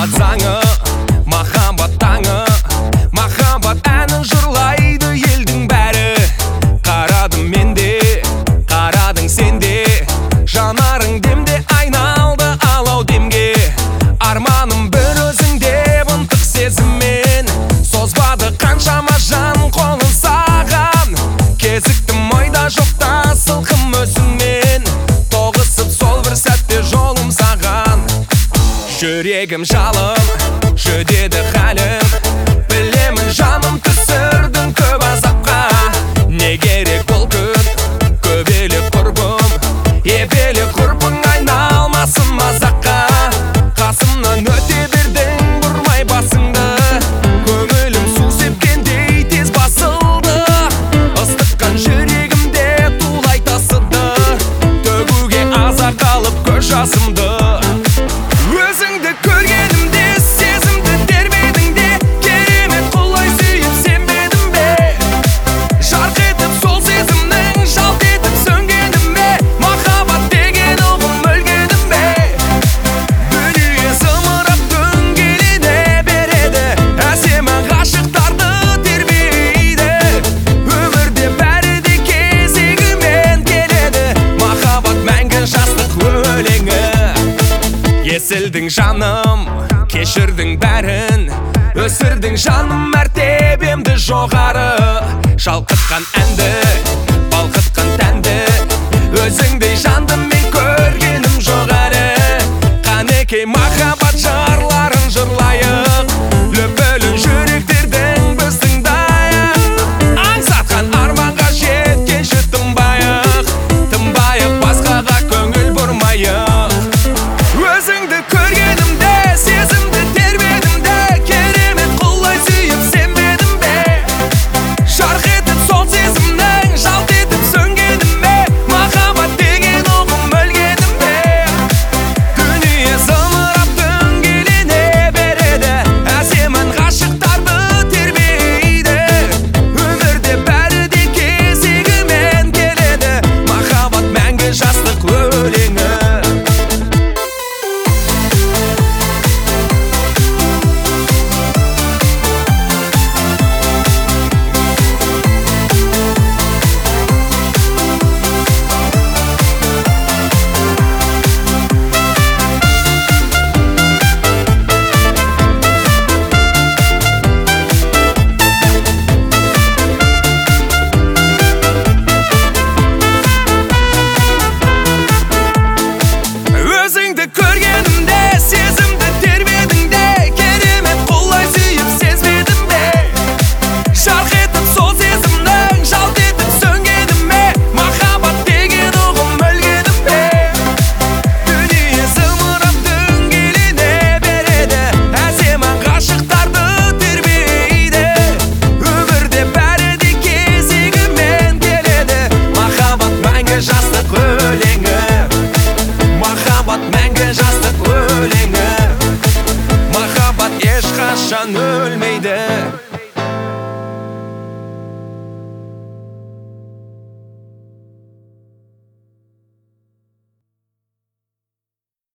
махаббат заңы, махаббат таңы, махаббат әнін жырлайды елдің бәрі. Қарадым мен де, қарадың сен де, жанарың демде айналды алау демге. Арманым бір өзіңде ынтық сезіммен, созбады қаншама жан қолын саған. Кезіктім ойда жоқта сылқым өзіңмен, тоғысып сол бір сәтте жолым саған. Жүрегім жалым, жүдеді халім, білемін жаным түсірдің көп азапқа. Не керек бұл күн, көбелі құрбым, ебелі құрбың айналмасын мазаққа. Қасымнан өте бердің бұрмай басыңды, көңілім су сепкендей тез басылды. Ыстыққан жүрегімде тулай тасыды, төгуге азар қалып көз жасымды. Өзіңді көргенімде сезімді тербедің де, керемет құлай сүйіп сенбедің бе? Жарқ етіп сол сезімнің жалт етіп сөнгенім бе? Махаббат деген ұғым өлгенім бе? Дүние зымырап дөңгелене береді, әсемі ғашықтарды тербейді. Өмірде бәрі де кезегімен келеді, махаббат мәңгі жастық өлеңі. Есілдің жаным, кешірдің бәрін, өсірдің жаным мәртебемді жоғары. Шалқытқан әнді, балқытқан тәнді, өзіңдей жанды мен көргенім жоқ әлі. Қанекей махаббат жырларын жырлайық, лүпілін жүректердің біз тыңдайық. Аңсатқан арманға жеткенше тынбайық, тынбайық басқаға көңіл бұрмайық. Өзіңді көргенімде, сезімді тербедім де, керемет құлай сүйіп сенбедім бе? Жарқ етіп сол сезімнің жалт етіп сөнгенім бе? Махаббат деген ұғым өлгенім бе? Дүние зымырап дөңгелене береді, әсемін ғашықтарды тербейді. Өмірде бәрі де кезегімен келеді, махаббат мәңгі жастық өлеңі. Өзіңді көргенімде, сезімді тербедің де, керемет құлай сүйіп сезбедің бе? Жарқ етіп сол сезімнің жалт етіп сөнгенім бе? Махаббат деген ұғым өлгенім бе? Дүние зымырап дөңгелене береді, әсемі ғашықтарды тербейді. Өмірде бәрі де кезегімен келеді, махаббат мәңгі жастық өлеңі. Махаббат мәңгі жастық өлеңі, махаббат ешқашан өлмейді.